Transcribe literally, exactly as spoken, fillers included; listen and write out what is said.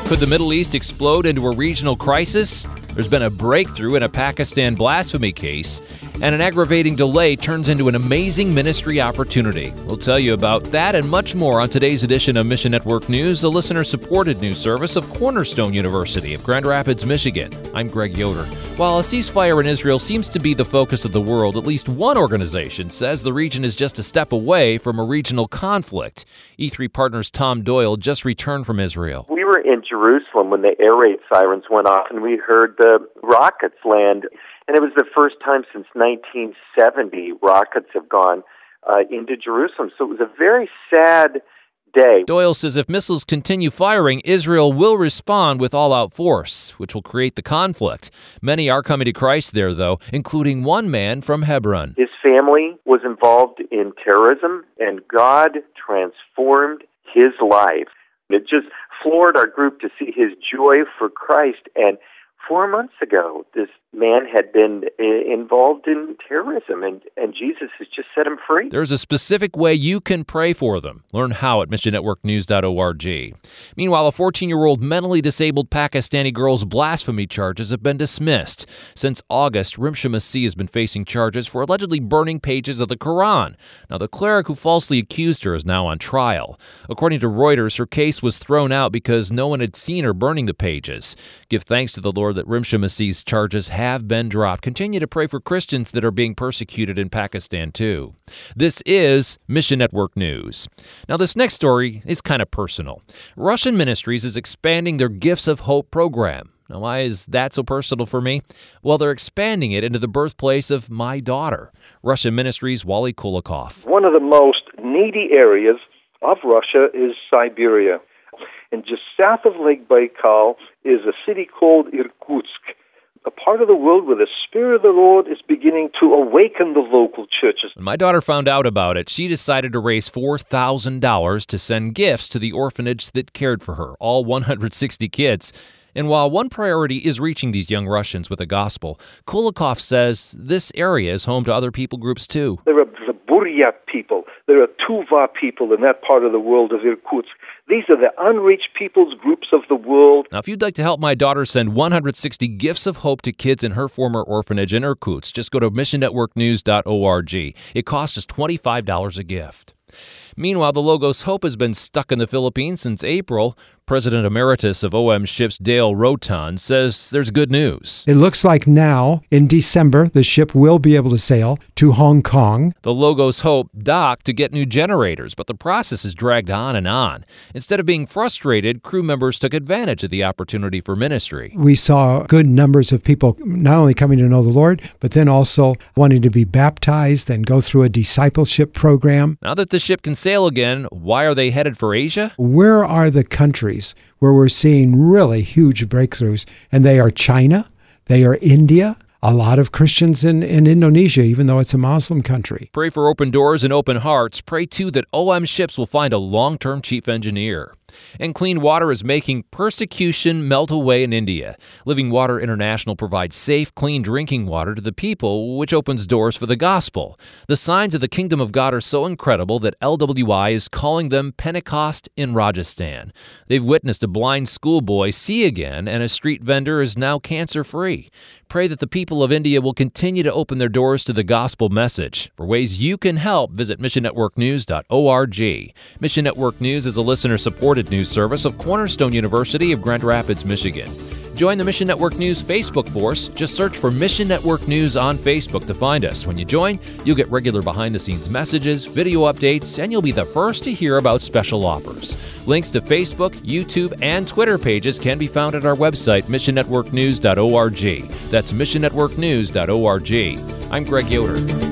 Could the Middle East explode into a regional crisis? There's been a breakthrough in a Pakistan blasphemy case, and an aggravating delay turns into an amazing ministry opportunity. We'll tell you about that and much more on today's edition of Mission Network News, the listener-supported news service of Cornerstone University of Grand Rapids, Michigan. I'm Greg Yoder. While a ceasefire in Israel seems to be the focus of the world, at least one organization says the region is just a step away from a regional conflict. E three Partners' Tom Doyle just returned from Israel. We were in Jerusalem when the air raid sirens went off, and we heard the rockets land. And it was the first time since nineteen seventy rockets have gone uh, into Jerusalem. So it was a very sad day. Doyle says if missiles continue firing, Israel will respond with all-out force, which will create the conflict. Many are coming to Christ there, though, including one man from Hebron. His family was involved in terrorism, and God transformed his life. It just floored our group to see his joy for Christ. And four months ago, this man had been uh, involved in terrorism, and, and Jesus has just set him free. There's a specific way you can pray for them. Learn how at mission network news dot org. Meanwhile, a fourteen-year-old mentally disabled Pakistani girl's blasphemy charges have been dismissed. Since August, Rimsha Masih has been facing charges for allegedly burning pages of the Quran. Now, the cleric who falsely accused her is now on trial. According to Reuters, her case was thrown out because no one had seen her burning the pages. Give thanks to the Lord that Rimsha Masih's charges have been dropped. Continue to pray for Christians that are being persecuted in Pakistan, too. This is Mission Network News. Now, this next story is kind of personal. Russian Ministries is expanding their Gifts of Hope program. Now, why is that so personal for me? Well, they're expanding it into the birthplace of my daughter, Russian Ministries' Wally Kulikov. One of the most needy areas of Russia is Siberia. And just south of Lake Baikal is a city called Irkutsk, a part of the world where the Spirit of the Lord is beginning to awaken the local churches. When my daughter found out about it, she decided to raise four thousand dollars to send gifts to the orphanage that cared for her, all one hundred sixty kids. And while one priority is reaching these young Russians with the gospel, Kulikov says this area is home to other people groups too. There are the Buryat people, there are Tuva people in that part of the world of Irkutsk. These are the unreached peoples groups of the world. Now, if you'd like to help my daughter send one hundred sixty gifts of hope to kids in her former orphanage in Irkutsk, just go to mission network news dot org. It costs us twenty-five dollars a gift. Meanwhile, the Logos Hope has been stuck in the Philippines since April. President Emeritus of O M Ships Dale Roton says there's good news. It looks like now, in December, the ship will be able to sail to Hong Kong. The Logos Hope docked to get new generators, but the process is dragged on and on. Instead of being frustrated, crew members took advantage of the opportunity for ministry. We saw good numbers of people not only coming to know the Lord, but then also wanting to be baptized and go through a discipleship program. Now that the ship can sail again, why are they headed for Asia? Where are the countries where we're seeing really huge breakthroughs? And they are China, they are India, a lot of Christians in, in Indonesia, even though it's a Muslim country. Pray for open doors and open hearts. Pray, too, that O M Ships will find a long-term chief engineer. And clean water is making persecution melt away in India. Living Water International provides safe, clean drinking water to the people, which opens doors for the gospel. The signs of the kingdom of God are so incredible that L W I is calling them Pentecost in Rajasthan. They've witnessed a blind schoolboy see again, and a street vendor is now cancer-free. Pray that the people of India will continue to open their doors to the gospel message. For ways you can help, visit mission network news dot org. Mission Network News is a listener-supported news service of Cornerstone University of Grand Rapids, Michigan. Join the Mission Network News Facebook force. Just search for Mission Network News on Facebook to find us. When you join, you'll get regular behind-the-scenes messages, video updates, and you'll be the first to hear about special offers. Links to Facebook, YouTube, and Twitter pages can be found at our website, mission network news dot org. That's mission network news dot org. I'm Greg Yoder.